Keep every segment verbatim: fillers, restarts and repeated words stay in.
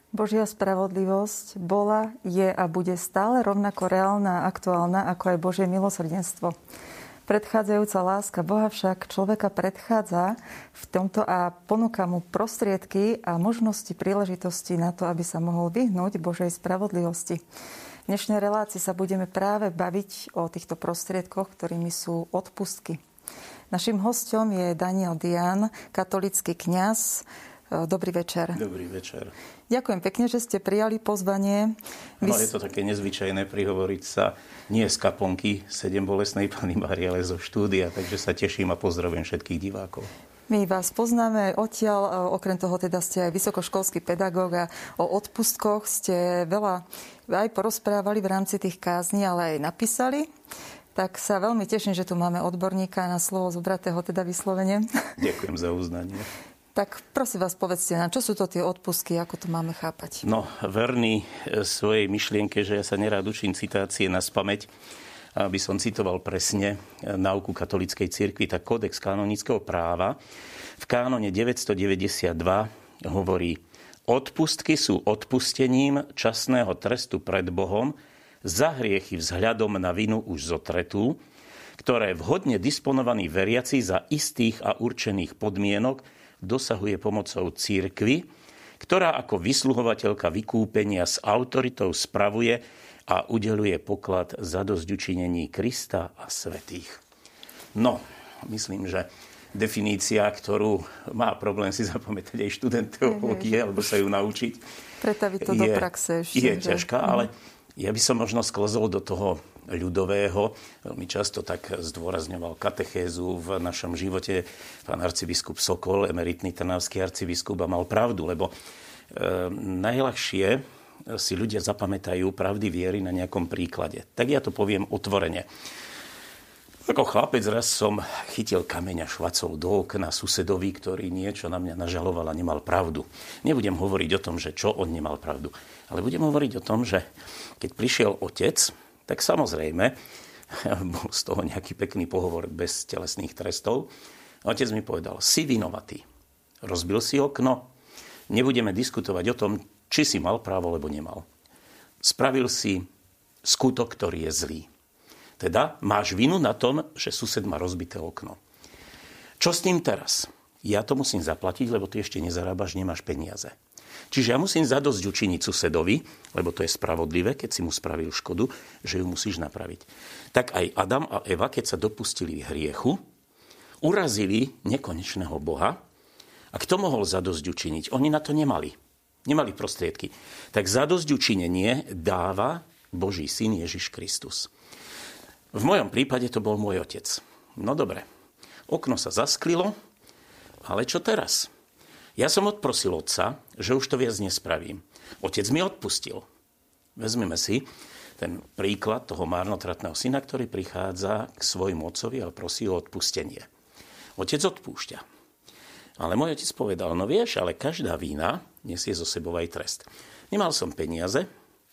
Božia spravodlivosť bola, je a bude stále rovnako reálna a aktuálna ako aj Božie milosrdenstvo. Predchádzajúca láska Boha však človeka predchádza v tomto a ponúka mu prostriedky a možnosti, príležitosti na to, aby sa mohol vyhnúť Božej spravodlivosti. V dnešnej relácii sa budeme práve baviť o týchto prostriedkoch, ktorými sú odpustky. Naším hosťom je Daniel Dián, katolícky kňaz. Dobrý večer. Dobrý večer. Ďakujem pekne, že ste prijali pozvanie. No, je to také nezvyčajné prihovoriť sa nie z kaponky sedem bolestnej Panny Márie, ale zo štúdia, takže sa teším a pozdravujem všetkých divákov. My vás poznáme odtiaľ, okrem toho teda ste aj vysokoškolský pedagóg a o odpustkoch ste veľa aj porozprávali v rámci tých kázni, ale aj napísali. Tak sa veľmi teším, že tu máme odborníka na slovo zobratého, teda vyslovene. Ďakujem za uznanie. Tak prosím vás, povedzte nám, čo sú to tie odpustky, ako to máme chápať? No, verný svojej myšlienke, že ja sa nerád učím citácie naspamäť, aby som citoval presne náuku katolíckej cirkvi, tak kódex kanonického práva v kánone deväťstodeväťdesiatdva hovorí: odpustky sú odpustením časného trestu pred Bohom za hriechy vzhľadom na vinu už zotretú, ktoré vhodne disponovaný veriaci za istých a určených podmienok dosahuje pomocou cirkvi, ktorá ako vysluhovateľka vykúpenia s autoritou spravuje a udeľuje poklad zadosťučinení Krista a svätých. No, myslím, že definícia, ktorú má problém si zapamätať aj študent teológie, alebo sa ju naučiť, pretaviť to je, do praxe ešte. Je ťažká, ale ja by som možno sklzol do toho ľudového. Veľmi často tak zdôrazňoval katechézu v našom živote pán arcibiskup Sokol, emeritný trnavský arcibiskup, a mal pravdu, lebo e, najľahšie si ľudia zapamätajú pravdy viery na nejakom príklade. Tak ja to poviem otvorene. Ako chlapec raz som chytil kameň a švacol do okna susedovi, ktorý niečo na mňa nažaloval a nemal pravdu. Nebudem hovoriť o tom, že čo on nemal pravdu, ale budem hovoriť o tom, že keď prišiel otec, tak samozrejme, bol z toho nejaký pekný pohovor bez telesných trestov. Otec mi povedal: si vinovatý. Rozbil si okno. Nebudeme diskutovať o tom, či si mal právo, alebo nemal. Spravil si skutok, ktorý je zlý. Teda máš vinu na tom, že sused má rozbité okno. Čo s tým teraz? Ja to musím zaplatiť, lebo ty ešte nezarábaš, nemáš peniaze. Čiže ja musím zadosť učiniť susedovi, lebo to je spravodlivé, keď si mu spravil škodu, že ju musíš napraviť. Tak aj Adam a Eva, keď sa dopustili hriechu, urazili nekonečného Boha. A kto mohol zadosť učiniť? Oni na to nemali. Nemali prostriedky. Tak zadosť učinenie dáva Boží syn Ježiš Kristus. V mojom prípade to bol môj otec. No dobre, okno sa zasklilo, ale čo teraz? Ja som odprosil otca, že už to viac nespravím. Otec mi odpustil. Vezmeme si ten príklad toho márnotratného syna, ktorý prichádza k svojmu otcovi a prosí o odpustenie. Otec odpúšťa. Ale môj otec povedal: no vieš, ale každá vína nesie zo sebou aj trest. Nemal som peniaze,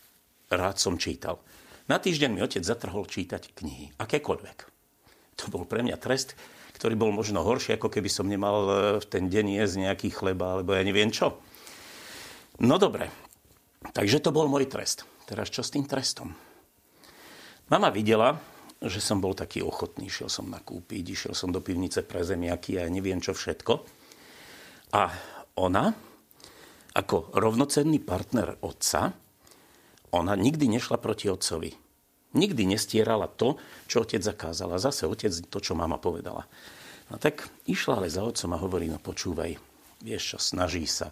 rád som čítal. Na týždeň mi otec zatrhol čítať knihy, akékoľvek. To bol pre mňa trest, ktorý bol možno horší, ako keby som nemal v ten deň jesť nejaký chleba, alebo ja neviem čo. No dobre, takže to bol môj trest. Teraz čo s tým trestom? Mama videla, že som bol taký ochotný, šiel som nakúpiť, išiel som do pivnice pre zemiaky a ja neviem čo všetko. A ona, ako rovnocenný partner otca, ona nikdy nešla proti otcovi. Nikdy nestierala to, čo otec zakázal. A zase otec to, čo mama povedala. No tak išla ale za otcom a hovorí: no počúvaj, vieš čo, snaží sa, e,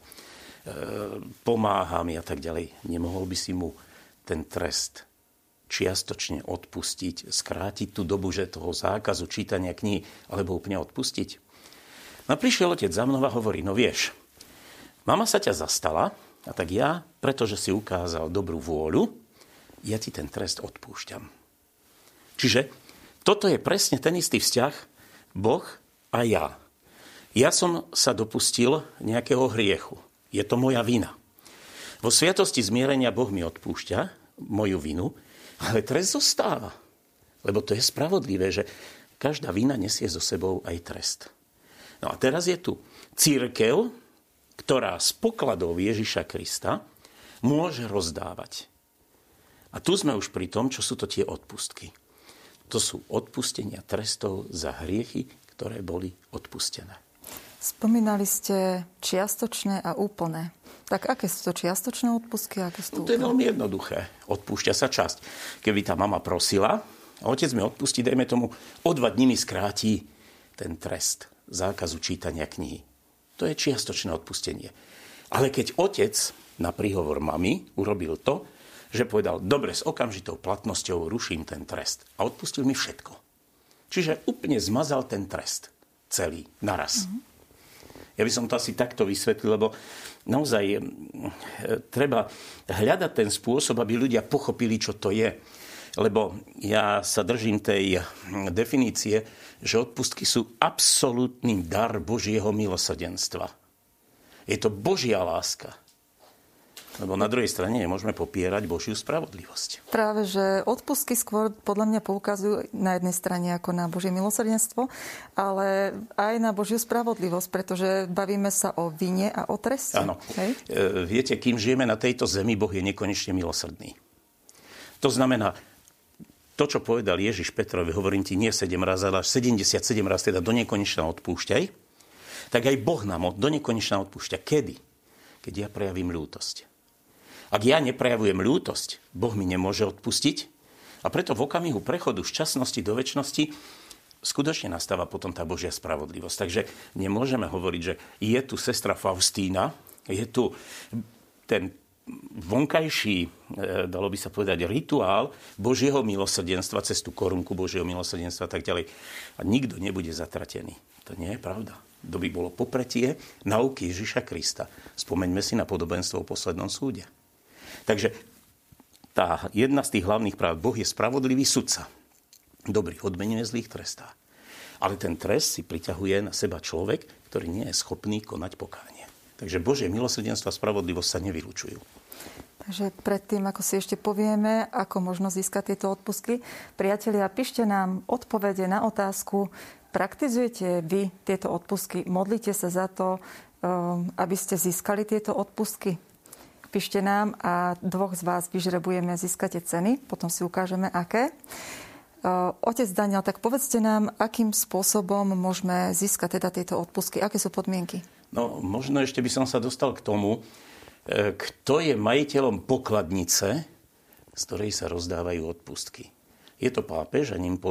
pomáha mi a tak ďalej. Nemohol by si mu ten trest čiastočne odpustiť, skrátiť tú dobu, že toho zákazu čítania kníh, alebo úplne odpustiť? No prišiel otec za mnou a hovorí: no vieš, mama sa ťa zastala, a tak ja, pretože si ukázal dobrú vôľu, ja ti ten trest odpúšťam. Čiže toto je presne ten istý vzťah Boh a ja. Ja som sa dopustil nejakého hriechu. Je to moja vina. Vo sviatosti zmierenia Boh mi odpúšťa moju vinu, ale trest zostáva. Lebo to je spravodlivé, že každá vina nesie so sebou aj trest. No a teraz je tu cirkev, ktorá z pokladov Ježiša Krista môže rozdávať. A tu sme už pri tom, čo sú to tie odpustky. To sú odpustenia trestov za hriechy, ktoré boli odpustené. Spomínali ste čiastočné a úplné. Tak aké sú to čiastočné odpustky? Aké sú to, no, to je veľmi jednoduché. Odpúšťa sa časť. Keby tá mama prosila, a otec mi odpustí, dajme tomu, o dva dní mi skrátí ten trest zákazu čítania knihy. To je čiastočné odpustenie. Ale keď otec na príhovor mami urobil to, že povedal, dobre, s okamžitou platnosťou ruším ten trest. A odpustil mi všetko. Čiže úplne zmazal ten trest. Celý. Naraz. Mm-hmm. Ja by som to asi takto vysvetlil, lebo naozaj e, treba hľadať ten spôsob, aby ľudia pochopili, čo to je. Lebo ja sa držím tej definície, že odpustky sú absolútny dar Božieho milosrdenstva. Je to Božia láska. Lebo na druhej strane nemôžeme popierať Božiu spravodlivosť. Práve, že odpustky skôr podľa mňa poukazujú na jednej strane ako na Božie milosrdenstvo, ale aj na Božiu spravodlivosť, pretože bavíme sa o vine a o treste. Áno. Hej? Viete, kým žijeme na tejto zemi, Boh je nekonečne milosrdný. To znamená, to, čo povedal Ježiš Petrovi, hovorím ti nie sedem raz, ale až sedemdesiatsedem raz, teda do nekonečna odpúšťaj, tak aj Boh nám do nekonečna odpúšťa. Kedy? Keď ja prejavím ľútosť. Ak ja neprejavujem ľútosť, Boh mi nemôže odpustiť. A preto v okamihu prechodu z časnosti do večnosti skutočne nastáva potom tá Božia spravodlivosť. Takže nemôžeme hovoriť, že je tu sestra Faustína, je tu ten vonkajší, dalo by sa povedať, rituál Božieho milosrdenstva, cez tú korunku Božieho milosrdenstva a tak ďalej. A nikto nebude zatratený. To nie je pravda. To by bolo popretie nauky Ježiša Krista. Spomeňme si na podobenstvo o poslednom súde. Takže tá jedna z tých hlavných práv, Boh je spravodlivý sudca. Dobrých odmenuje, zlých trestá. Ale ten trest si priťahuje na seba človek, ktorý nie je schopný konať pokánie. Takže Božie milosrdenstvo a spravodlivosť sa nevylučujú. Takže predtým, ako si ešte povieme, ako možno získať tieto odpustky, priatelia, píšte nám odpovede na otázku, praktizujete vy tieto odpustky, modlíte sa za to, aby ste získali tieto odpustky? Píšte nám a dvoch z vás vyžrebujeme, získate ceny, potom si ukážeme, aké. Otec Daniel, tak povedzte nám, akým spôsobom môžeme získať teda tieto odpustky, aké sú podmienky? No, možno ešte by som sa dostal k tomu, kto je majiteľom pokladnice, z ktorej sa rozdávajú odpustky. Je to pápež a ním po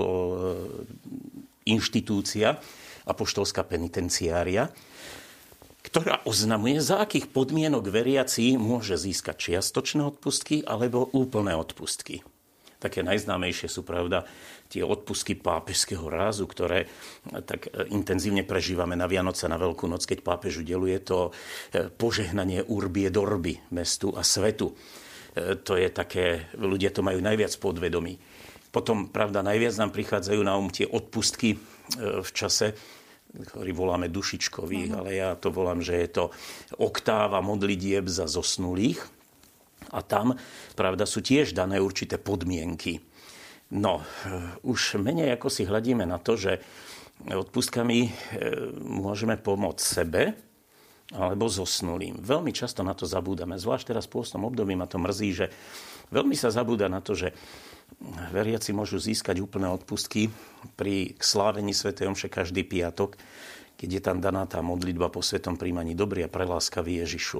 inštitúcia, apoštolská penitenciária, ktorá oznamuje, za akých podmienok veriaci môže získať čiastočné odpustky alebo úplné odpustky. Také najznámejšie sú, pravda, tie odpustky pápežského rázu, ktoré tak intenzívne prežívame na Vianoce, na Veľkú noc, keď pápež udeluje to požehnanie Urbi et Orbi mestu a svetu. To je také, ľudia to majú najviac podvedomí. Potom, pravda, najviac nám prichádzajú na um tie odpustky v čase, ktorý voláme dušičkových, ale ja to volám, že je to oktáva modlitieb za zosnulých. A tam, pravda, sú tiež dané určité podmienky. No, už menej ako si hľadíme na to, že odpustkami môžeme pomôcť sebe alebo zosnulým. Veľmi často na to zabúdame. Zvlášť teraz v pôstnom období ma to mrzí, že veľmi sa zabúda na to, že veriaci môžu získať úplné odpustky pri slávení svätej omše každý piatok, keď je tam daná tá modlitba po svetom príjmaní dobrý a preláskavý Ježišu.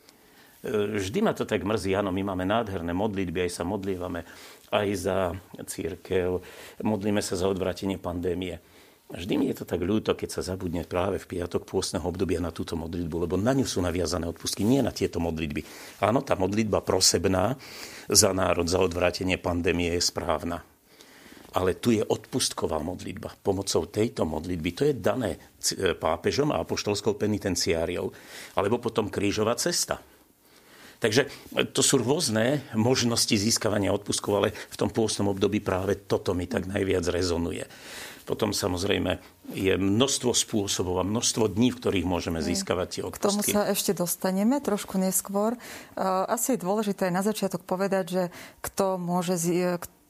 Vždy ma to tak mrzí, áno, my máme nádherné modlitby, aj sa modlívame aj za cirkev, modlíme sa za odvrátenie pandémie. Vždy mi je to tak ľúto, keď sa zabudne práve v piatok pôstneho obdobia na túto modlitbu, lebo na ňu sú naviazané odpustky, nie na tieto modlitby. Áno, tá modlitba prosebná za národ, za odvrátenie pandémie je správna. Ale tu je odpustková modlitba. Pomocou tejto modlitby, to je dané pápežom a apoštolskou penitenciáriou, alebo potom krížová cesta. Takže to sú rôzne možnosti získavania odpustkov, ale v tom pôstnom období práve toto mi tak najviac rezonuje. Potom samozrejme je množstvo spôsobov a množstvo dní, v ktorých môžeme získavať tie odpustky. K tomu sa ešte dostaneme trošku neskôr. Asi je dôležité na začiatok povedať, že kto môže,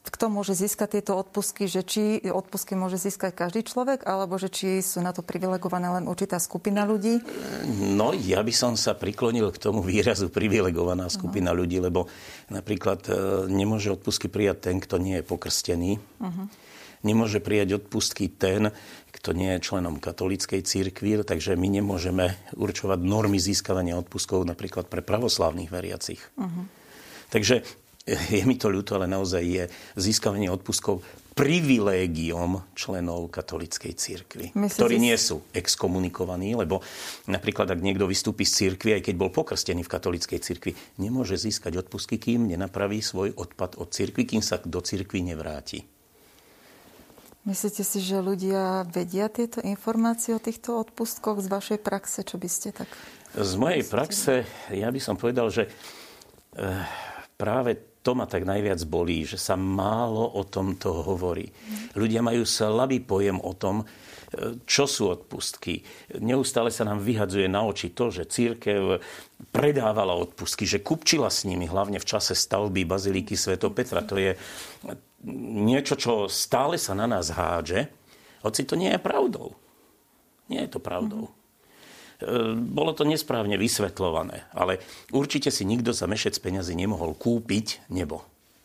kto môže získať tieto odpustky, že či odpustky môže získať každý človek, alebo že či sú na to privilegované len určitá skupina ľudí? No, ja by som sa priklonil k tomu výrazu privilegovaná skupina uh-huh. ľudí, lebo napríklad nemôže odpustky prijať ten, kto nie je pokrstený. Uh-huh. Nemôže prijať odpustky ten, kto nie je členom katolíckej cirkvi, takže my nemôžeme určovať normy získavania odpustkov napríklad pre pravoslávnych veriacich. Uh-huh. Takže je mi to ľúto, ale naozaj je získavanie odpustkov privilégiom členov katolíckej cirkvi, Myslíte... ktorí nie sú exkomunikovaní, lebo napríklad, ak niekto vystúpi z cirkvi, aj keď bol pokrstený v katolíckej cirkvi, nemôže získať odpustky, kým nenapraví svoj odpad od cirkvi, kým sa do cirkvi nevráti. Myslíte si, že ľudia vedia tieto informácie o týchto odpustkoch z vašej praxe? Čo by ste tak... Z mojej praxe, ja by som povedal, že práve to ma tak najviac bolí, že sa málo o tomto hovorí. Ľudia majú slabý pojem o tom, čo sú odpustky. Neustále sa nám vyhadzuje na oči to, že cirkev predávala odpustky, že kupčila s nimi, hlavne v čase stavby bazilíky svätého Petra. To je niečo, čo stále sa na nás hádže, hoci to nie je pravdou. Nie je to pravdou. Bolo to nesprávne vysvetľované, ale určite si nikto za mešec peňazí nemohol kúpiť nebo.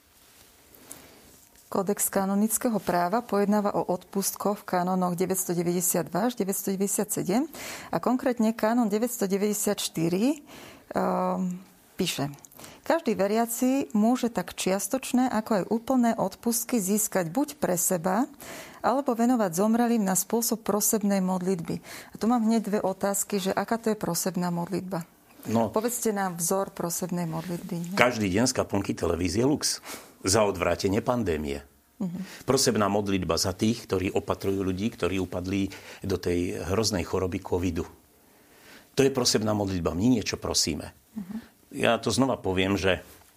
Kódex kanonického práva pojednáva o odpustkoch v kánonoch deväťstodeväťdesiatdva až deväťstodeväťdesiatsedem a konkrétne kánon deväťstodeväťdesiatštyri um, píše: Každý veriaci môže tak čiastočné, ako aj úplné odpustky získať buď pre seba, alebo venovať zomrelým na spôsob prosebnej modlitby. A tu mám hneď dve otázky, že aká to je prosebná modlitba? No, povedzte nám vzor prosebnej modlitby. Ne? Každý deň z kaplnky televízie Lux. Za odvrátenie pandémie. Uh-huh. Prosebná modlitba za tých, ktorí opatrujú ľudí, ktorí upadli do tej hroznej choroby covidu. To je prosebná modlitba. My niečo prosíme. Uh-huh. Ja to znova poviem, že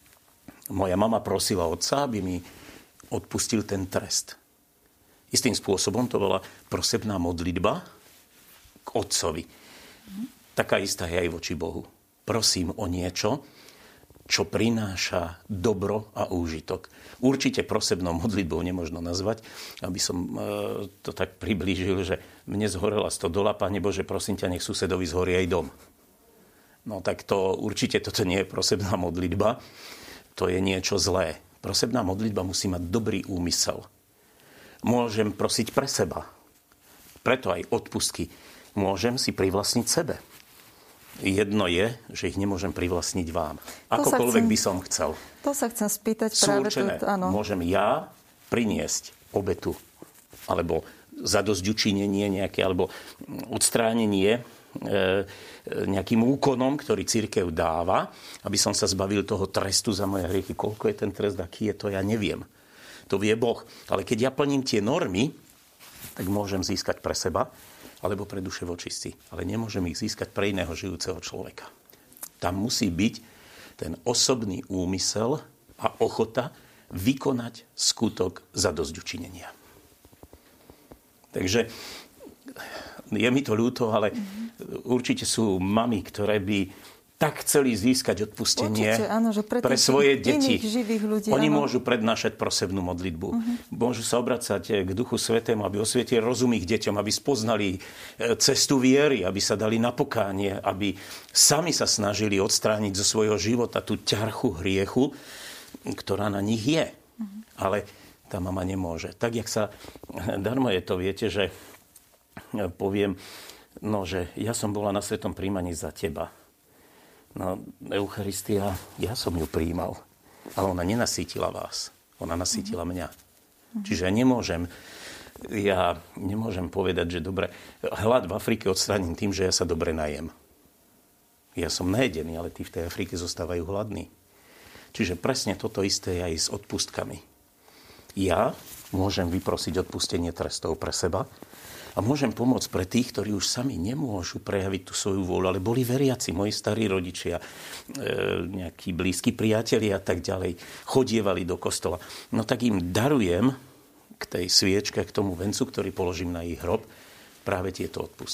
moja mama prosila otca, aby mi odpustil ten trest. Istým spôsobom to bola prosebná modlitba k otcovi. Taká istá je aj voči Bohu. Prosím o niečo, čo prináša dobro a úžitok. Určite prosebnou modlitbou nemožno nazvať, aby som e, to tak priblížil, že mne zhorela stodola, Pane Bože, prosím ťa, nech susedovi zhorí aj dom. No tak to určite toto nie je prosebná modlitba. To je niečo zlé. Prosebná modlitba musí mať dobrý úmysel. Môžem prosiť pre seba. Preto aj odpustky môžem si privlastniť sebe. Jedno je, že ich nemôžem privlastniť vám. Akokoľvek chcem, by som chcel. To sa chcem spýtať práve tu. Áno. Môžem ja priniesť obetu alebo zadosťučinenie nejaké, alebo odstránenie e, nejakým úkonom, ktorý cirkev dáva, aby som sa zbavil toho trestu za moje hriechy. Koľko je ten trest, aký je to, ja neviem. To vie Boh. Ale keď ja plním tie normy, tak môžem získať pre seba alebo pre duše vočistí. Ale nemôžem ich získať pre iného žijúceho človeka. Tam musí byť ten osobný úmysel a ochota vykonať skutok zadosťučinenia. Takže je mi to ľúto, ale určite sú mami, ktoré by tak chceli získať odpustenie Určite, áno, že pre, pre svoje deti. Ľudí, Oni áno. môžu prednášať prosebnú modlitbu. Uh-huh. Môžu sa obracať k Duchu Svätému, aby osvietil rozum ich deťom, aby spoznali cestu viery, aby sa dali na pokánie, aby sami sa snažili odstrániť zo svojho života tú ťarchu hriechu, ktorá na nich je. Uh-huh. Ale tá mama nemôže. Tak, jak sa... Darmo je to, viete, že poviem, no, že ja som bola na svetom príjmaní za teba. No, Eucharistia, ja som ju prijímal, ale ona nenasýtila vás. Ona nasýtila mňa. Čiže ja nemôžem, ja nemôžem povedať, že dobre, hlad v Afrike odstránim tým, že ja sa dobre najem. Ja som najedený, ale tí v tej Afrike zostávajú hladní. Čiže presne toto isté je aj s odpustkami. Ja môžem vyprosiť odpustenie trestov pre seba, a môžem pomôcť pre tých, ktorí už sami nemôžu prejaviť tú svoju vôľu, ale boli veriaci, moji starí rodičia, e, nejakí blízki priatelia a tak ďalej, chodievali do kostola. No tak im darujem k tej sviečke, k tomu vencu, ktorý položím na ich hrob, práve tieto odpustky.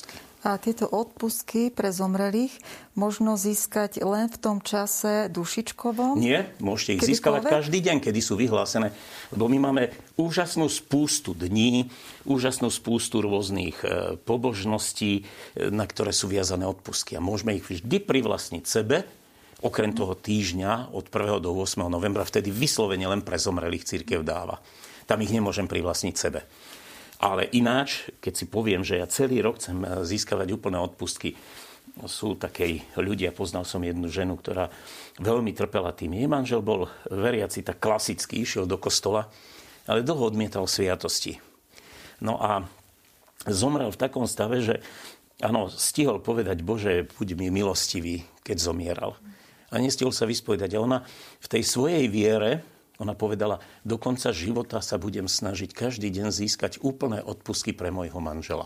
A tieto odpustky pre zomrelých možno získať len v tom čase dušičkovom? Nie, môžete ich získavať každý deň, kedy sú vyhlásené. Lebo my máme úžasnú spústu dní, úžasnú spústu rôznych pobožností, na ktoré sú viazané odpustky. A môžeme ich vždy privlastniť sebe, okrem toho týždňa od prvého do ôsmeho novembra, vtedy vyslovene len pre zomrelých cirkev dáva. Tam ich nemôžem privlastniť sebe. Ale ináč, keď si poviem, že ja celý rok chcem získavať úplné odpustky, sú takej ľudia, poznal som jednu ženu, ktorá veľmi trpela tým. Jej manžel bol veriaci, tak klasicky, išiel do kostola, ale dlho odmietal sviatosti. No a zomrel v takom stave, že áno, stihol povedať: Bože, buď mi milostivý, keď zomieral. A nestihol sa vyspovedať. A ona v tej svojej viere, ona povedala: do konca života sa budem snažiť každý deň získať úplné odpustky pre môjho manžela.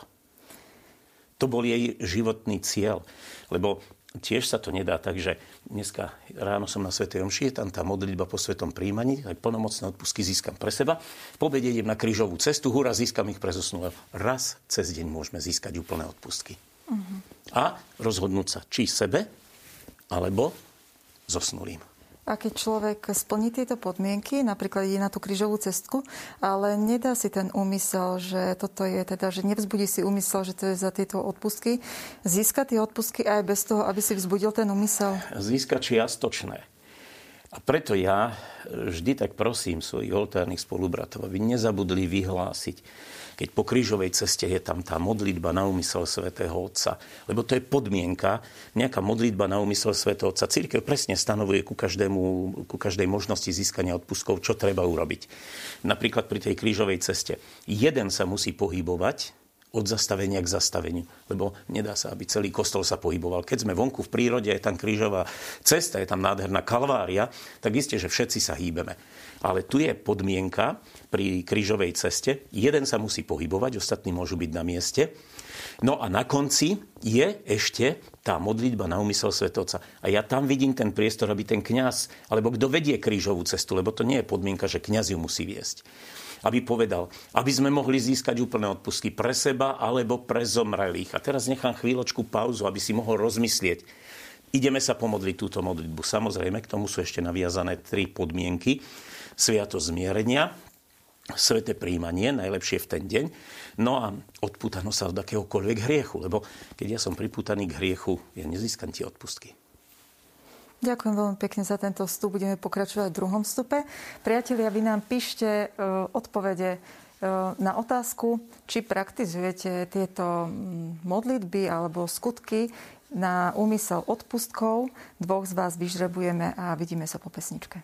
To bol jej životný cieľ. Lebo tiež sa to nedá tak, že dneska ráno som na svätej omši, je tam tá modlitba po svetom príjmaní, aj plnomocné odpustky získam pre seba. Po obede idem na krížovú cestu, hurá, získam ich pre zosnulého. Raz cez deň môžeme získať úplné odpustky. Uh-huh. A rozhodnúť sa, či sebe, alebo zosnulým. A keď človek splní tieto podmienky, napríklad ide na tú krížovú cestu, ale nedá si ten úmysel, že toto je teda, že nevzbudí si úmysel, že to je za tieto odpustky, získa tie odpustky aj bez toho, aby si vzbudil ten úmysel? Získa čiastočné. A preto ja vždy tak prosím svojich oltárnych spolubratov, aby nezabudli vyhlásiť, keď po krížovej ceste je tam tá modlitba na úmysel svätého Otca. Lebo to je podmienka, nejaká modlitba na úmysel svätého Otca. Cirkev presne stanovuje ku, každému, ku každej možnosti získania odpustkov, čo treba urobiť. Napríklad pri tej krížovej ceste. Jeden sa musí pohybovať od zastavenia k zastaveniu. Lebo nedá sa, aby celý kostol sa pohyboval. Keď sme vonku v prírode, je tam krížová cesta, je tam nádherná kalvária, tak isté, že všetci sa hýbeme. Ale tu je podmienka pri krížovej ceste. Jeden sa musí pohybovať, ostatní môžu byť na mieste. No a na konci je ešte tá modlitba na úmysel svätého Otca. A ja tam vidím ten priestor, aby ten kňaz, alebo kto vedie krížovú cestu, lebo to nie je podmienka, že kňaz ju musí viesť, aby povedal, aby sme mohli získať úplné odpustky pre seba alebo pre zomrelých. A teraz nechám chvíľočku pauzu, aby si mohol rozmyslieť. Ideme sa pomodliť túto modlitbu. Samozrejme, k tomu sú ešte naviazané tri podmienky. Sviatosť zmierenia, sväté príjmanie, najlepšie v ten deň, no a odpútanosť sa od akéhokoľvek hriechu. Lebo keď ja som pripútaný k hriechu, ja nezískam tie odpustky. Ďakujem veľmi pekne za tento vstup. Budeme pokračovať v druhom vstupe. Priatelia, vy nám píšte uh, odpovede uh, na otázku, či praktizujete tieto modlitby alebo skutky na úmysel odpustkov. Dvoch z vás vyžrebujeme a vidíme sa po pesničke.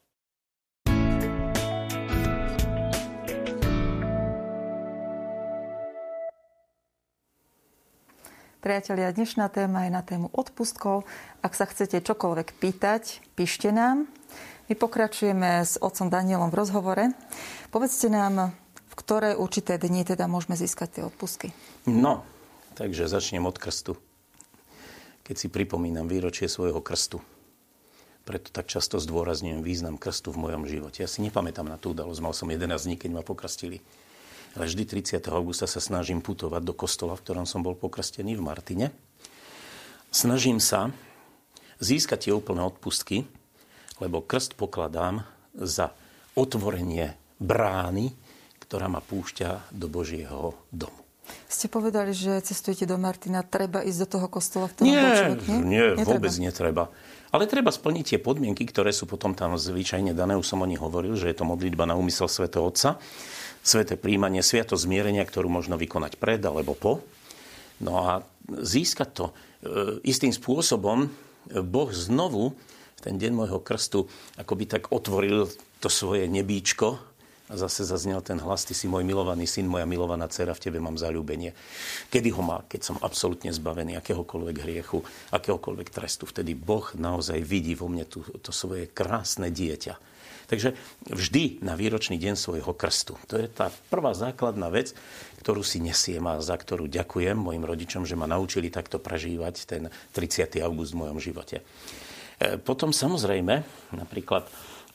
Priatelia, dnešná téma je na tému odpustkov. Ak sa chcete čokoľvek pýtať, píšte nám. My pokračujeme s otcom Danielom v rozhovore. Povedzte nám, v ktoré určité dni teda môžeme získať tie odpustky. No, takže začnem od krstu. Keď si pripomínam výročie svojho krstu. Preto tak často zdôrazňujem význam krstu v mojom živote. Ja si nepamätám na tú udalosť. Mal som jedenásť dní, keď ma pokrstili. Ale vždy tridsiateho augusta sa snažím putovať do kostola, v ktorom som bol pokrstený v Martine. Snažím sa získať tie úplné odpustky, lebo krst pokladám za otvorenie brány, ktorá ma púšťa do Božieho domu. Ste povedali, že cestujete do Martina. Treba ísť do toho kostola, v ktorom nie, bol človek? Nie, nie netreba. Vôbec netreba. Ale treba splniť tie podmienky, ktoré sú potom tam zvyčajne dané. Už som o nich hovoril, že je to modlitba na úmysel svätého Otca. Sväté príjmanie, sviatosť zmierenia, ktorú možno vykonať pred alebo po. No a získať to e, istým spôsobom Boh znovu v ten deň môjho krstu akoby tak otvoril to svoje nebíčko a zase zaznel ten hlas: Ty si môj milovaný syn, moja milovaná dcera, v tebe mám zaľúbenie. Kedy ho má? Keď som absolútne zbavený akéhokoľvek hriechu, akéhokoľvek trestu. Vtedy Boh naozaj vidí vo mne tú, to svoje krásne dieťa. Takže vždy na výročný deň svojho krstu. To je tá prvá základná vec, ktorú si nesiem a za ktorú ďakujem mojim rodičom, že ma naučili takto prežívať ten tridsiateho august v mojom živote. Potom samozrejme, napríklad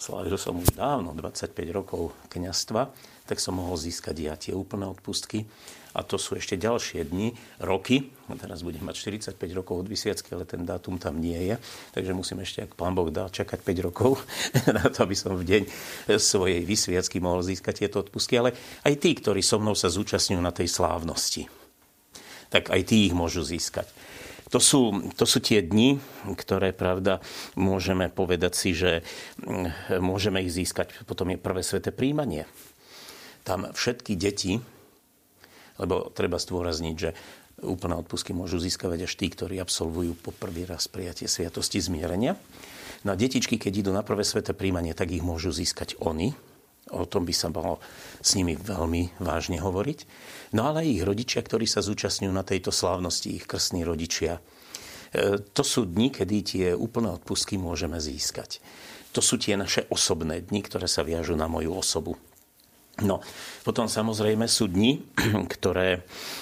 slávil som už dávno, dvadsaťpäť rokov kňazstva, tak som mohol získať ja tie úplné odpustky. A to sú ešte ďalšie dni, roky. Teraz budem mať štyridsaťpäť rokov od vysviacky, ale ten dátum tam nie je. Takže musím ešte, ak Pán Boh dá, čakať päť rokov na to, aby som v deň svojej vysviacky mohol získať tieto odpustky. Ale aj tí, ktorí so mnou sa zúčastňujú na tej slávnosti, tak aj tí ich môžu získať. To sú, to sú tie dni, ktoré, pravda, môžeme povedať si, že môžeme ich získať. Potom je prvé sväté prijímanie. Tam všetky deti, lebo treba zdôrazniť, že úplné odpustky môžu získavať až tí, ktorí absolvujú po prvý raz prijatie sviatosti zmierenia. No a detičky, keď idú na prvé sväté prijímanie, tak ich môžu získať oni. O tom by sa malo s nimi veľmi vážne hovoriť. No ale aj ich rodičia, ktorí sa zúčastňujú na tejto slávnosti, ich krstní rodičia. To sú dni, kedy tie úplné odpustky môžeme získať. To sú tie naše osobné dni, ktoré sa viažú na moju osobu. No, potom samozrejme sú dni, ktoré e,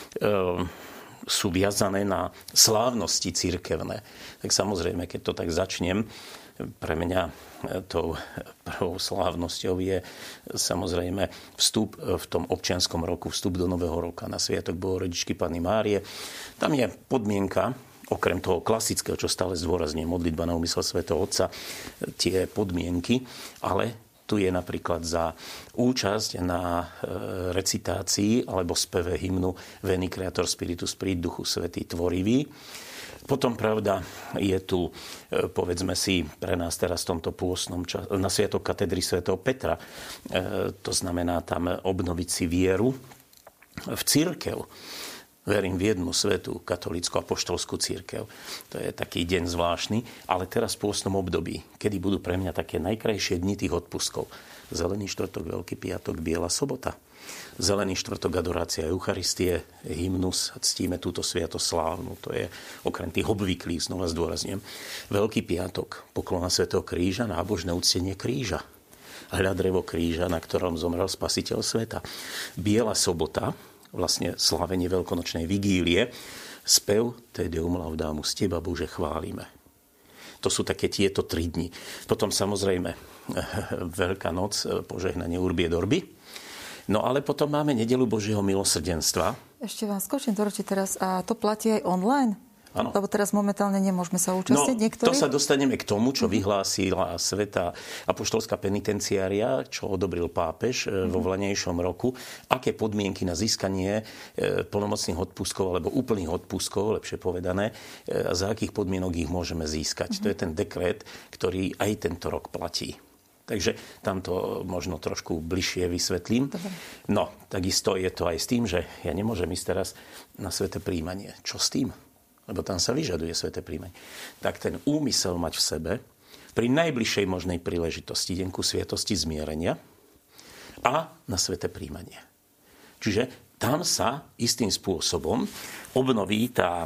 sú viazané na slávnosti cirkevné. Tak samozrejme, keď to tak začnem, pre mňa tou prvou slávnosťou je samozrejme vstup v tom občianskom roku, vstup do Nového roka na Sviatok Bohorodičky Panny Márie. Tam je podmienka, okrem toho klasického, čo stále zdôrazňuje, modlitba na úmysel svätého Otca, tie podmienky, ale tu je napríklad za účasť na recitácii alebo speve hymnu Veni Creator Spiritus Sprit, Duchu Svätý Tvorivý. Potom, pravda, je tu, povedzme si, pre nás teraz v tomto pôstnom čase, na sviatok katedry svätého Petra. To znamená tam obnoviť si vieru v cirkev. Verím v jednu svätú katolícku apoštolskú cirkev. To je taký deň zvláštny, ale teraz v pôstnom období, kedy budú pre mňa také najkrajšie dni tých odpustkov. Zelený štvrtok, Veľký piatok, Biela sobota. Zelený štvrtok, adorácia Eucharistie, hymnus, ctíme túto sviatosť slávnu. To je okrem tých obvyklých, znova zdôrazňujem. Veľký piatok, poklona svätého kríža, nábožné uctenie kríža. Hľa drevo kríža, na ktorom zomrel Spasiteľ sveta. Biela sobota, vlastne slávenie veľkonočnej vigílie, spev Te Deum Laudamus, Teba, Bože, chválime. To sú také tieto tri dni. Potom samozrejme Veľká noc, požehnanie Urbi et Orbi. No ale potom máme nedeľu Božieho milosrdenstva. Ešte vám skočím do reči teraz. A to platí aj online? Áno. Lebo teraz momentálne nemôžeme sa účastniť no, niektorí. To sa dostaneme k tomu, čo vyhlásila Svätá apoštolská penitenciária, čo odobril pápež mm-hmm. vo vlanejšom roku. Aké podmienky na získanie plnomocných odpustkov alebo úplných odpustkov, lepšie povedané, a za akých podmienok ich môžeme získať. Mm-hmm. To je ten dekret, ktorý aj tento rok platí. Takže tam to možno trošku bližšie vysvetlím. Dobre. No, takisto je to aj s tým, že ja nemôžem ísť teraz na sväté prijímanie. Čo s tým? Lebo tam sa vyžaduje sväté prijímanie. Tak ten úmysel mať v sebe pri najbližšej možnej príležitosti deň ku sviatosti zmierenia a na sväté prijímanie. Čiže tam sa istým spôsobom obnoví tá e,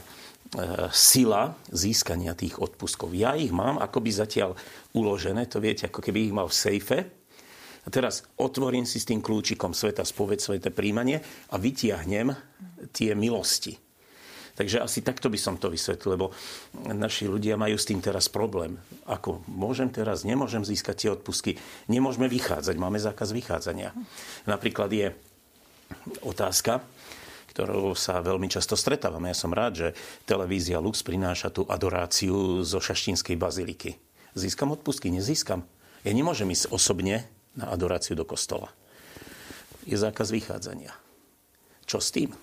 sila získania tých odpustkov. Ja ich mám akoby zatiaľ uložené, to viete, ako keby ich mal v sejfe. A teraz otvorím si s tým kľúčikom sveta spoveď, sväté prijímanie a vytiahnem tie milosti. Takže asi takto by som to vysvetlil, lebo naši ľudia majú s tým teraz problém. Ako môžem teraz, nemôžem získať tie odpustky, nemôžeme vychádzať, máme zákaz vychádzania. Napríklad je otázka, ktorou sa veľmi často stretávame. Ja som rád, že televízia Lux prináša tú adoráciu zo Šaštínskej baziliky. Získam odpustky? Nezískam. Ja nemôžem ísť osobne na adoráciu do kostola. Je zákaz vychádzania. Čo s tým?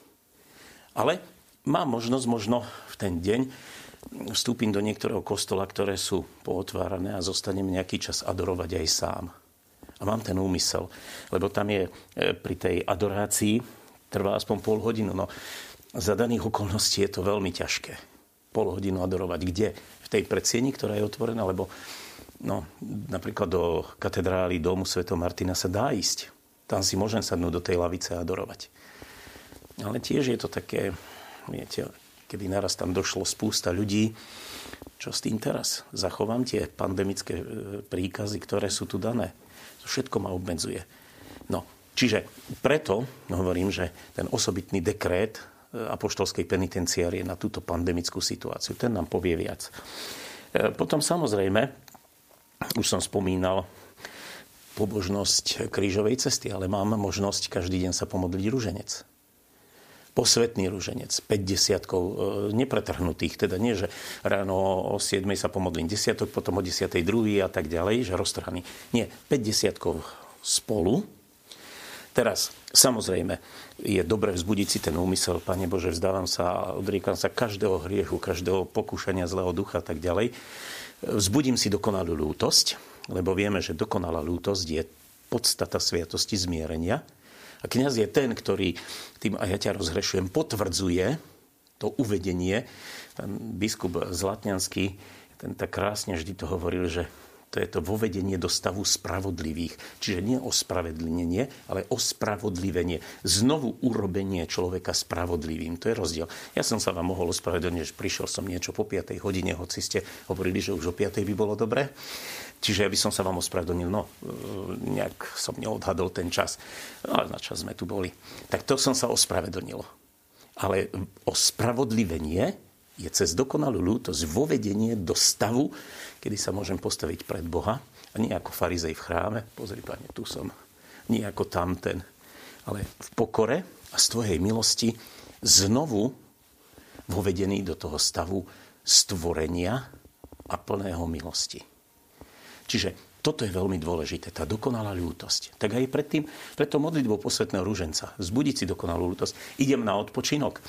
Ale mám možnosť možno v ten deň vstúpim do niektorého kostola, ktoré sú pootvárané a zostanem nejaký čas adorovať aj sám. A mám ten úmysel, lebo tam je pri tej adorácii trvá aspoň pol hodinu. No, za daných okolností je to veľmi ťažké. Pol hodinu adorovať. Kde? V tej predsieni, ktorá je otvorená? Lebo no, napríklad do katedrály domu svätého Martina sa dá ísť. Tam si môžem sadnúť do tej lavice a adorovať. Ale tiež je to také, viete, keby naraz tam došlo spústa ľudí, čo s tým teraz? Zachovám tie pandemické príkazy, ktoré sú tu dané. To všetko ma obmedzuje. No, čiže preto hovorím, že ten osobitný dekrét apoštolskej penitenciárie na túto pandemickú situáciu, ten nám povie viac. Potom samozrejme, už som spomínal pobožnosť krížovej cesty, ale mám možnosť každý deň sa pomodliť ruženec. Posvetný ruženec, päť desiatkov nepretrhnutých, teda nie, že ráno o siedmej sa pomodlím desiatok, potom o desiatej druhý a tak ďalej, že roztrhaný. Nie, päť desiatkov spolu. Teraz, samozrejme, je dobre vzbudiť si ten úmysel, Pane Bože, vzdávam sa a odriekam sa každého hriechu, každého pokúšania zlého ducha a tak ďalej. Vzbudím si dokonalú lútosť, lebo vieme, že dokonalá lútosť je podstata sviatosti zmierenia. A kňaz je ten, ktorý tým a ja ťa rozhrešujem, potvrdzuje to uvedenie. Pán biskup Zlatňanský, ten tak krásne vždy to hovoril, že to je to vovedenie do stavu spravodlivých. Čiže nie ospravedlnenie, ale ospravodlivenie. Znovu urobenie človeka spravodlivým. To je rozdiel. Ja som sa vám mohol ospravedlniť, že prišiel som niečo po piatej hodine, hoci ste hovorili, že už o piatej by bolo dobre. Čiže ja by som sa vám ospravedlnil, no nejak som neodhadol ten čas. Ale na čas sme tu boli. Tak to som sa ospravedlnil. Ale ospravodlivenie je cez dokonalú lútosť vovedenie do stavu, kedy sa môžem postaviť pred Boha. A nie ako farizej v chráme, pozri, Pane, tu som. Nie ako tamten. Ale v pokore a z tvojej milosti znovu vovedený do toho stavu stvorenia a plného milosti. Čiže toto je veľmi dôležité, tá dokonalá ľútosť. Tak aj predtým, preto modlitbou posvätného ruženca, vzbudiť si dokonalú ľútosť. Idem na odpočinok,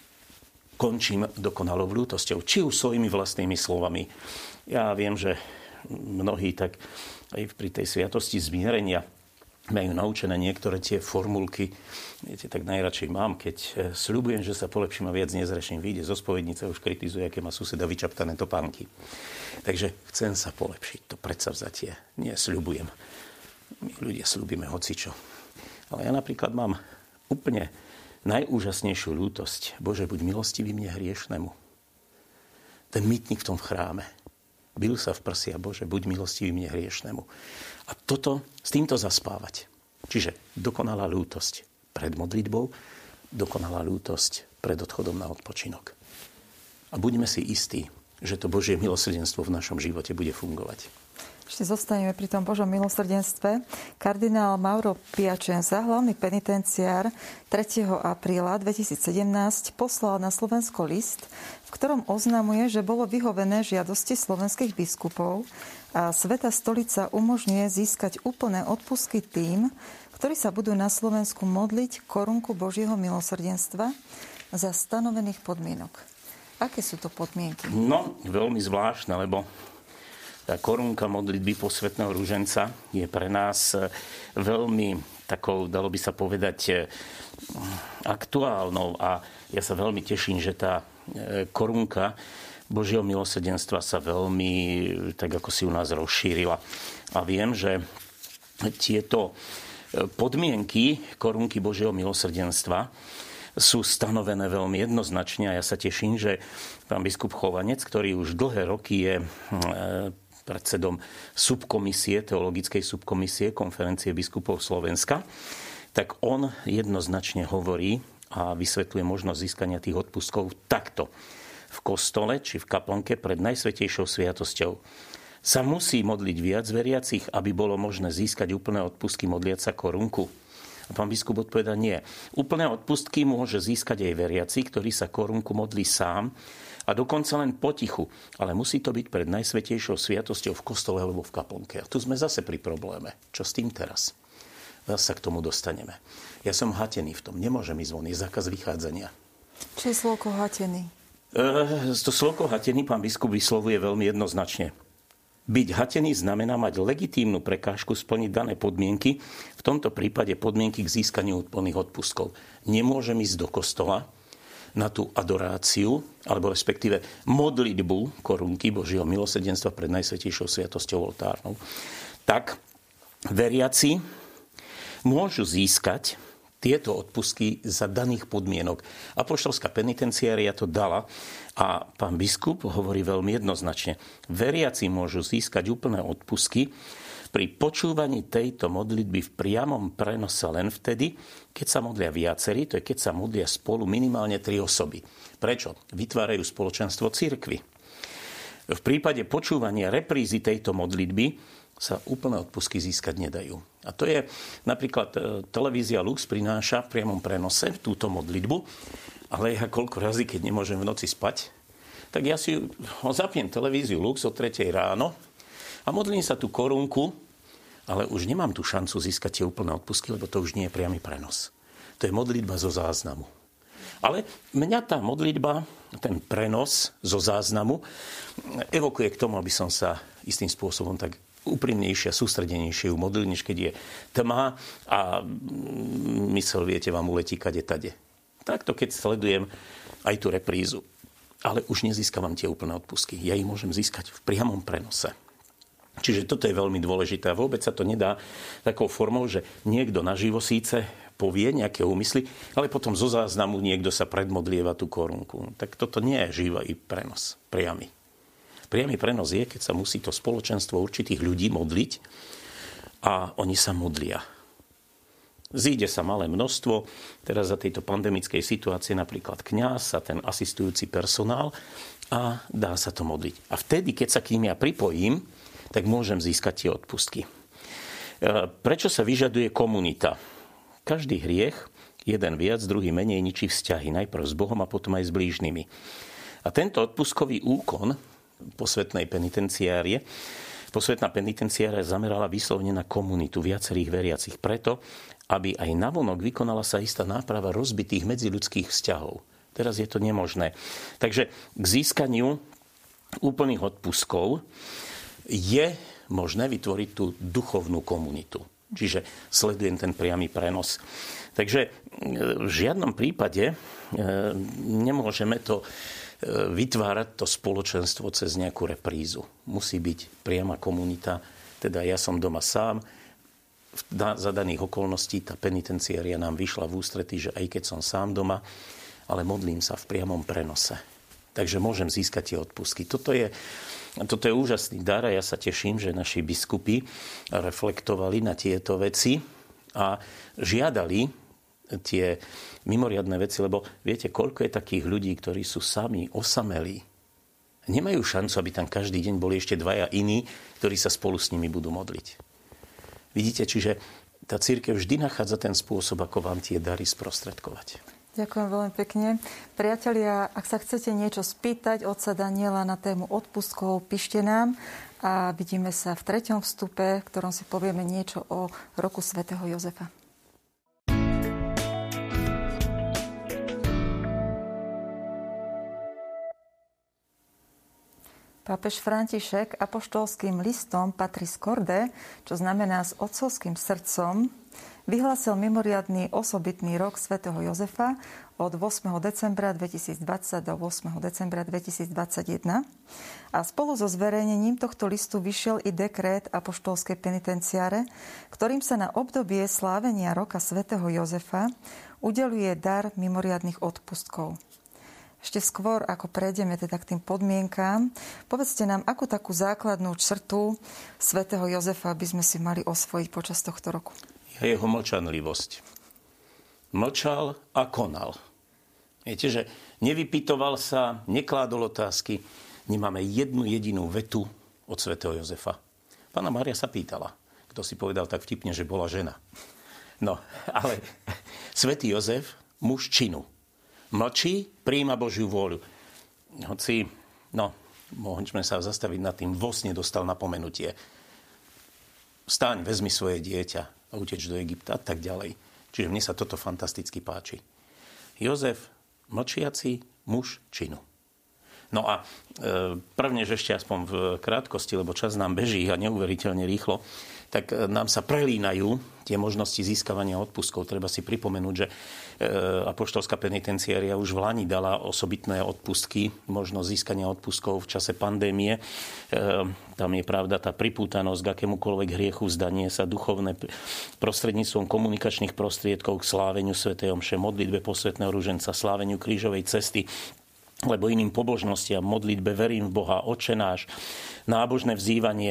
končím dokonalou ľútosťou, či už svojimi vlastnými slovami. Ja viem, že mnohí tak aj pri tej sviatosti zmierenia majú naučené niektoré tie formulky. Viete, tak najradšej mám, keď sľubujem, že sa polepším a viac nezreším. Vyjde zo spovednice, už kritizuje, aké má suseda vyčaptané topánky. Takže chcem sa polepšiť, to predsavzatie. Nie sľubujem. My ľudia sľubíme hocičo. Ale ja napríklad mám úplne najúžasnejšiu ľútosť. Bože, buď milostivý mne hriešnemu. Ten mýtnik v tom chráme. Bil sa v prsia, Bože, buď milostivý mne hriešnemu. A toto, s týmto zaspávať. Čiže dokonalá ľútosť pred modlitbou, dokonalá ľútosť pred odchodom na odpočinok. A buďme si istí, že to Božie milosrdenstvo v našom živote bude fungovať. Ešte zostaneme pri tom Božom milosrdenstve. Kardinál Mauro Piacenza, hlavný penitenciár, tretieho apríla dvetisícsedemnásť poslal na Slovensko list, v ktorom oznamuje, že bolo vyhovené žiadosti slovenských biskupov a Svätá stolica umožňuje získať úplné odpustky tým, ktorí sa budú na Slovensku modliť korunku Božieho milosrdenstva za stanovených podmienok. Aké sú to podmienky? No, veľmi zvláštne, lebo tá korunka modlitby posvätného ruženca je pre nás veľmi takou, dalo by sa povedať, aktuálnou. A ja sa veľmi teším, že tá korunka Božieho milosrdenstva sa veľmi, tak ako si u nás rozšírila. A viem, že tieto podmienky korunky Božieho milosrdenstva sú stanovené veľmi jednoznačne. A ja sa teším, že pán biskup Chovanec, ktorý už dlhé roky je predsedom subkomisie, teologickej subkomisie Konferencie biskupov Slovenska, tak on jednoznačne hovorí a vysvetľuje možnosť získania tých odpustkov takto. V kostole či v kaplnke pred najsvätejšou sviatosťou sa musí modliť viac veriacich, aby bolo možné získať úplné odpustky modliať sa korunku. A pán biskup odpovedá nie. Úplné odpustky môže získať aj veriaci, ktorý sa korunku modlí sám, a dokonca len potichu. Ale musí to byť pred najsvätejšou sviatosťou v kostole alebo v kaplnke. A tu sme zase pri probléme. Čo s tým teraz? Zase sa k tomu dostaneme. Ja som hatený v tom. Nemôžem ísť von. Je zákaz vychádzania. Čo je slovko hatený? E, to slovko hatený pán biskup vyslovuje veľmi jednoznačne. Byť hatený znamená mať legitímnu prekážku splniť dané podmienky, v tomto prípade podmienky k získaniu plných odpustkov. Nemôžem ísť do kostola na tú adoráciu, alebo respektíve modlitbu korunky Božieho milosrdenstva pred najsvätejšou sviatosťou oltárnou. Tak veriaci môžu získať tieto odpustky za daných podmienok. Apoštolská penitenciária to dala a pán biskup hovorí veľmi jednoznačne. Veriaci môžu získať úplné odpustky pri počúvaní tejto modlitby v priamom prenose len vtedy, keď sa modlia viacerí, to je keď sa modlia spolu minimálne tri osoby. Prečo? Vytvárajú spoločenstvo cirkvi. V prípade počúvania reprízy tejto modlitby sa úplné odpustky získať nedajú. A to je napríklad televízia Lux prináša v priamom prenose túto modlitbu, ale ja koľko razy, keď nemôžem v noci spať, tak ja si zapnem televíziu Lux o tretej ráno a modlím sa tú korunku, ale už nemám tú šancu získať tie úplné odpustky, lebo to už nie je priamy prenos. To je modlitba zo záznamu. Ale mňa tá modlitba, ten prenos zo záznamu evokuje k tomu, aby som sa istým spôsobom tak úprimnejšie a sústredenejšie ju modlil, než keď je tma a mysel, viete, vám uletí kade tade. Takto, keď sledujem aj tú reprízu. Ale už nezískavam tie úplné odpustky. Ja ich môžem získať v priamom prenose. Čiže toto je veľmi dôležité. A vôbec sa to nedá takou formou, že niekto naživo síce povie nejaké úmysly, ale potom zo záznamu niekto sa predmodlieva tú korunku. Tak toto nie je živý prenos, priamy. Priamy prenos je, keď sa musí to spoločenstvo určitých ľudí modliť a oni sa modlia. Zíde sa malé množstvo, teraz za tejto pandemickej situácie napríklad kňaz a ten asistujúci personál a dá sa to modliť. A vtedy, keď sa k ním ja pripojím, tak môžem získať tie odpustky. Prečo sa vyžaduje komunita? Každý hriech, jeden viac, druhý menej, ničí vzťahy. Najprv s Bohom a potom aj s blížnymi. A tento odpustkový úkon posvetnej penitenciárie, posvetná penitenciária zamerala vyslovne na komunitu viacerých veriacich. Preto, aby aj navonok vykonala sa istá náprava rozbitých medziľudských vzťahov. Teraz je to nemožné. Takže k získaniu úplných odpustkov je možné vytvoriť tú duchovnú komunitu. Čiže sledujem ten priamy prenos. Takže v žiadnom prípade nemôžeme to vytvárať to spoločenstvo cez nejakú reprízu. Musí byť priama komunita, teda ja som doma sám, za daných okolností tá penitenciária nám vyšla v ústretí, že aj keď som sám doma, ale modlím sa v priamom prenose. Takže môžem získať tie odpustky. Toto je, toto je úžasný dar a ja sa teším, že naši biskupy reflektovali na tieto veci a žiadali tie mimoriadne veci, lebo viete, koľko je takých ľudí, ktorí sú sami, osamelí. Nemajú šancu, aby tam každý deň boli ešte dvaja iní, ktorí sa spolu s nimi budú modliť. Vidíte, čiže tá cirkev vždy nachádza ten spôsob, ako vám tie dary sprostredkovať. Ďakujem veľmi pekne. Priatelia, ak sa chcete niečo spýtať otca Daniela na tému odpustkov, píšte nám a vidíme sa v treťom vstupe, v ktorom si povieme niečo o roku svätého Jozefa. Pápež František apoštolským listom Patris Corde, čo znamená s otcovským srdcom, vyhlásil mimoriadny osobitný rok svätého Jozefa od ôsmeho decembra dvetisícdvadsať do ôsmeho decembra dvetisícdvadsaťjeden. A spolu so zverejnením tohto listu vyšiel i dekrét apoštolskej penitenciáre, ktorým sa na obdobie slávenia roka svätého Jozefa udeľuje dar mimoriadnych odpustkov. Ešte skôr, ako prejdeme teda k tým podmienkám, povedzte nám, akú takú základnú črtu svätého Jozefa by sme si mali osvojiť počas tohto roku. Je jeho mlčanlivosť. Mlčal a konal. Viete, že nevypytoval sa, nekládol otázky. Nemáme jednu jedinú vetu od svätého Jozefa. Panna Mária sa pýtala. Kto si povedal tak vtipne, že bola žena. No, ale svätý Jozef, muž činu. Mlčí, prijíma Božiu vôľu. Hoci, no, môžeme sa zastaviť nad tým, vosne dostal napomenutie. Vstaň, vezmi svoje dieťa a uteč do Egypta a tak ďalej. Čiže mne sa toto fantasticky páči. Jozef, mlčiaci muž činu. No a e, prvne, že ešte aspoň v krátkosti, lebo čas nám beží a neuveriteľne rýchlo, tak nám sa prelínajú tie možnosti získavania odpustkov. Treba si pripomenúť, že apoštolská penitenciária už v lani dala osobitné odpustky, možnosť získania odpustkov v čase pandémie. Tam je pravda tá pripútanosť k akémukoľvek hriechu, zdanie sa duchovné prostredníctvom komunikačných prostriedkov k sláveniu svätej omše, modlitbe posvätného ruženca, sláveniu krížovej cesty, lebo iným pobožnostiam, modlitbe verím v Boha, Otče náš, nábožné vzývanie,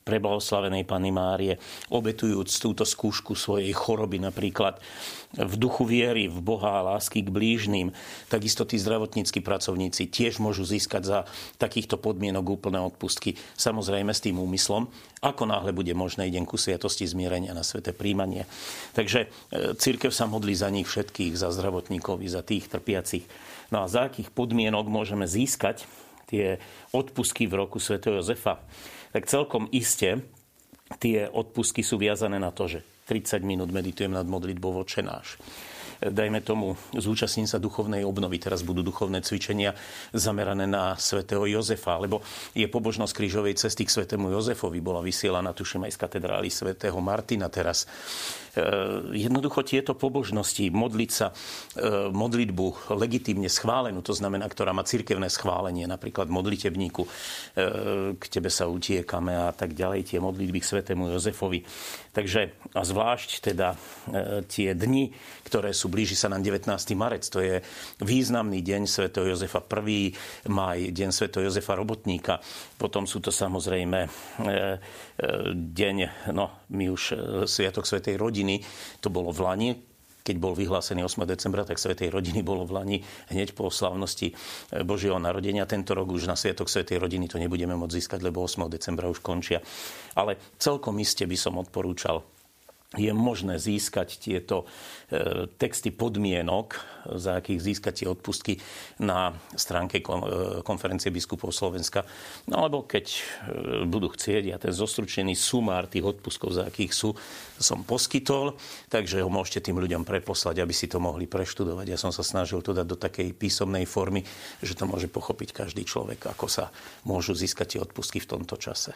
preblahoslavenej Panny Márie, obetujúc túto skúšku svojej choroby napríklad v duchu viery, v Boha a lásky k blížnym. Takisto tí zdravotníckí pracovníci tiež môžu získať za takýchto podmienok úplné odpustky. Samozrejme s tým úmyslom, ako náhle bude možné, idem ku sviatosti zmierenia na sväté príjmanie. Takže cirkev sa modlí za nich všetkých, za zdravotníkov, za tých trpiacich. No a za akých podmienok môžeme získať tie odpustky v roku svätého Jozefa? Tak celkom iste tie odpustky sú viazané na to, že tridsať minút meditujem nad modlitbou Otče náš. Dajme tomu, zúčastním sa duchovnej obnovy. Teraz budú duchovné cvičenia zamerané na svätého Jozefa, lebo je pobožnosť krížovej cesty k svätému Jozefovi. Bola vysielaná, tuším, aj z katedrály svätého Martina teraz. Jednoducho tieto pobožnosti, modliť sa modlitbu legitímne schválenú, to znamená, ktorá má cirkevné schválenie, napríklad modlitebníku, k tebe sa utiekame a tak ďalej, tie modlitby k svätému Jozefovi. Takže a zvlášť teda tie dni, ktoré sú, blíži sa nám devätnásteho marec, to je významný deň svätého Jozefa, prvý máj, deň svätého Jozefa Robotníka. Potom sú to samozrejme deň, no my už sviatok svätej rodiny, to bolo v Lani, keď bol vyhlásený ôsmeho decembra, tak svätej rodiny bolo v Lani hneď po slávnosti Božieho narodenia. Tento rok už na sviatok svätej rodiny to nebudeme môcť získať, lebo ôsmeho decembra už končia. Ale celkom iste by som odporúčal, je možné získať tieto e, texty podmienok, za akých získať tie odpustky na stránke kon, e, konferencie biskupov Slovenska. No alebo keď e, budú chcieť, ja ten zostručený sumár tých odpustkov, za akých sú, som poskytol, takže ho môžete tým ľuďom preposlať, aby si to mohli preštudovať. Ja som sa snažil to dať do takej písomnej formy, že to môže pochopiť každý človek, ako sa môžu získať tie odpustky v tomto čase.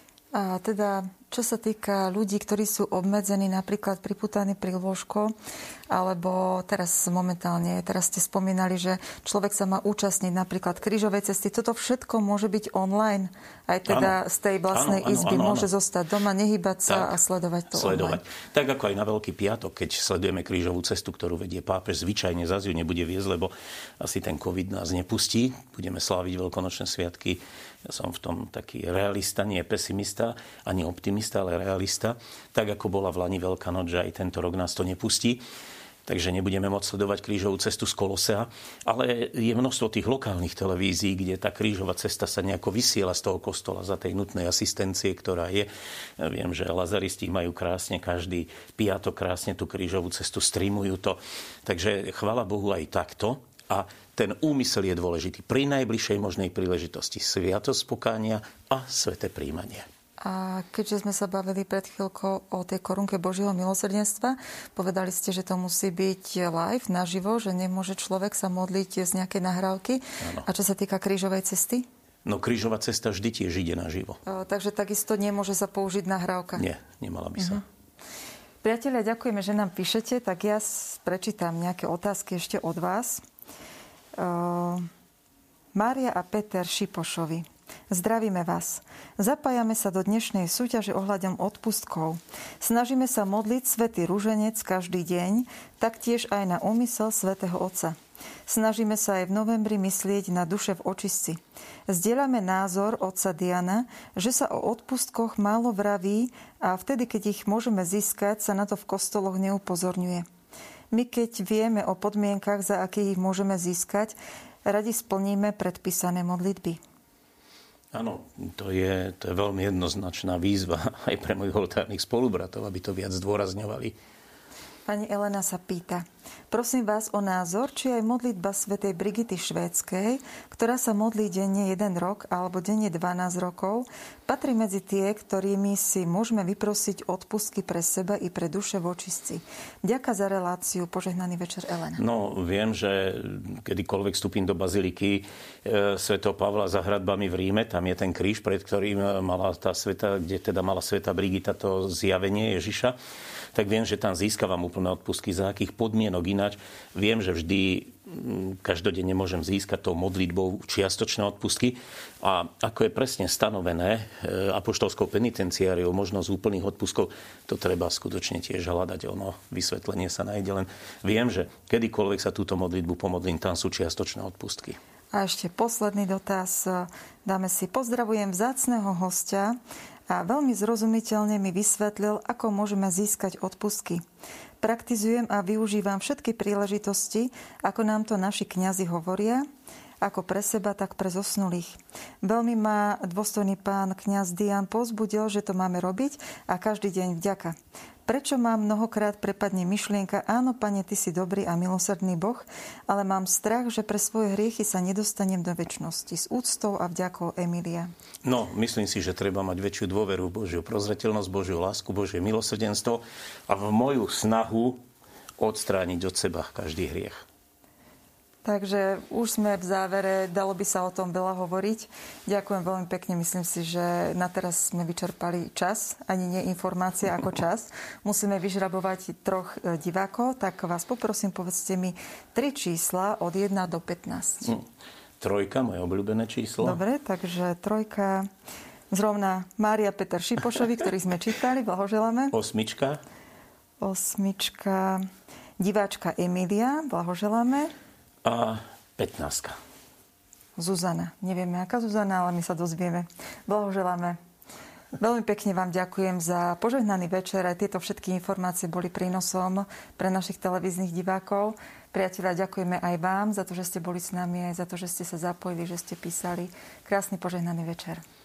A teda, čo sa týka ľudí, ktorí sú obmedzení, napríklad priputaní pri lôžko, alebo teraz momentálne, teraz ste spomínali, že človek sa má účastniť napríklad krížovej cesty. Toto všetko môže byť online. Aj teda ano. Z tej vlastnej ano, izby ano, ano, môže ano. Zostať doma, nehýbať sa tak, a sledovať to sledovať. Online. Tak ako aj na Veľký piatok, keď sledujeme krížovú cestu, ktorú vedie pápež, zvyčajne zase ju nebude viesť, lebo asi ten COVID nás nepustí. Budeme sláviť veľkonočné sviatky. Ja som v tom taký realista, nie pesimista, ani optimista, ale realista. Tak ako bola v Lani Veľká noc, že aj tento rok nás to nepustí. Takže nebudeme môcť sledovať krížovú cestu z Kolosea. Ale je množstvo tých lokálnych televízií, kde tá krížová cesta sa nejako vysiela z toho kostola za tej nutnej asistencie, ktorá je. Ja viem, že lazaristi majú krásne každý piatok krásne tú krížovú cestu, streamujú to. Takže chvála Bohu aj takto. A ten úmysel je dôležitý. Pri najbližšej možnej príležitosti sviatosť pokánia a sväté príjmanie. A keďže sme sa bavili pred chvíľkou o tej korunke Božieho milosrdenstva, povedali ste, že to musí byť live, naživo, že nemôže človek sa modliť z nejakej nahrávky. Áno. A čo sa týka krížovej cesty? No krížová cesta vždy tiež ide naživo. O, takže takisto nemôže sa použiť nahrávka? Nie, nemala by sa. Uh-huh. Priatelia, ďakujeme, že nám píšete, tak ja prečítam nejaké otázky ešte od vás. Uh, Mária a Peter Šipošovi. Zdravíme vás. Zapájame sa do dnešnej súťaže ohľadom odpustkov. Snažíme sa modliť svätý ruženec každý deň, taktiež aj na úmysel svätého Otca. Snažíme sa aj v novembri myslieť na duše v očistci. Zdieľame názor otca Diana, že sa o odpustkoch málo vraví a vtedy, keď ich môžeme získať, sa na to v kostoloch neupozorňuje. My, keď vieme o podmienkach, za akých ich môžeme získať, radi splníme predpísané modlitby. Áno, to je, to je veľmi jednoznačná výzva aj pre mojich oltárnych spolubratov, aby to viac zdôrazňovali. Pani Elena sa pýta, prosím vás o názor, či aj modlitba svätej Brigity Švédskej, ktorá sa modlí denne jeden rok alebo denne dvanásť rokov, patrí medzi tie, ktorými si môžeme vyprosiť odpustky pre seba i pre duše v očistci. Ďakujem za reláciu. Požehnaný večer, Elena. No, viem, že kedykoľvek vstúpim do baziliky e, svätého Pavla za hradbami v Ríme, tam je ten kríž, pred ktorým mala tá sveta, kde teda mala svätá Brigita to zjavenie Ježiša, tak viem, že tam získavam úplné odpustky, za akých podmienok ináč. Viem, že vždy každodenne môžem získať tou modlitbou čiastočné odpustky. A ako je presne stanovené apoštolskou penitenciáriou možnosť úplných odpustkov, to treba skutočne tiež hľadať. Ono vysvetlenie sa nájde, len viem, že kedykoľvek sa túto modlitbu pomodlím, tam sú čiastočné odpustky. A ešte posledný dotaz. Dáme si pozdravujem vzácneho hostia a veľmi zrozumiteľne mi vysvetlil, ako môžeme získať odpustky. Praktizujem a využívam všetky príležitosti, ako nám to naši kňazi hovoria, ako pre seba, tak pre zosnulých. Veľmi ma dôstojný pán kňaz Dian povzbudil, že to máme robiť a každý deň vďaka. Prečo mám mnohokrát prepadne myšlienka, áno, Pane, Ty si dobrý a milosrdný Boh, ale mám strach, že pre svoje hriechy sa nedostanem do večnosti. S úctou a vďakou, Emilia. No, myslím si, že treba mať väčšiu dôveru v Božiu prozreteľnosť, Božiu lásku, Božie milosrdenstvo a v moju snahu odstrániť od seba každý hriech. Takže už sme v závere, dalo by sa o tom veľa hovoriť. Ďakujem veľmi pekne, myslím si, že na teraz sme vyčerpali čas, ani nie informácia ako čas. Musíme vyžrabovať troch divákov, tak vás poprosím, povedzte mi tri čísla od jeden do pätnásť. Hm. Trojka, moje obľúbené číslo. Dobre, takže trojka, zrovna Mária Peter Šipošovi, ktorý sme čítali, blahoželáme. Osmička. Osmička, diváčka Emilia, blahoželáme. A pätnástka. Zuzana. Nevieme, aká Zuzana, ale my sa dozvieme. Blahoželáme. Veľmi pekne vám ďakujem za požehnaný večer. Aj tieto všetky informácie boli prínosom pre našich televíznych divákov. Priatelia, ďakujeme aj vám za to, že ste boli s nami, aj za to, že ste sa zapojili, že ste písali. Krásny požehnaný večer.